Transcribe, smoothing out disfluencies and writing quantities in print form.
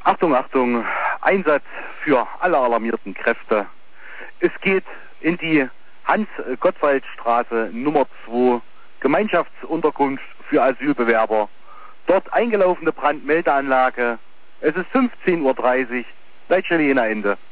Achtung, Achtung, Einsatz für alle alarmierten Kräfte. Es geht in die Hans-Gottwald-Straße Nummer 2, Gemeinschaftsunterkunft für Asylbewerber. Dort eingelaufene Brandmeldeanlage. Es ist 15:30 Uhr, Leitstelle Jena Ende.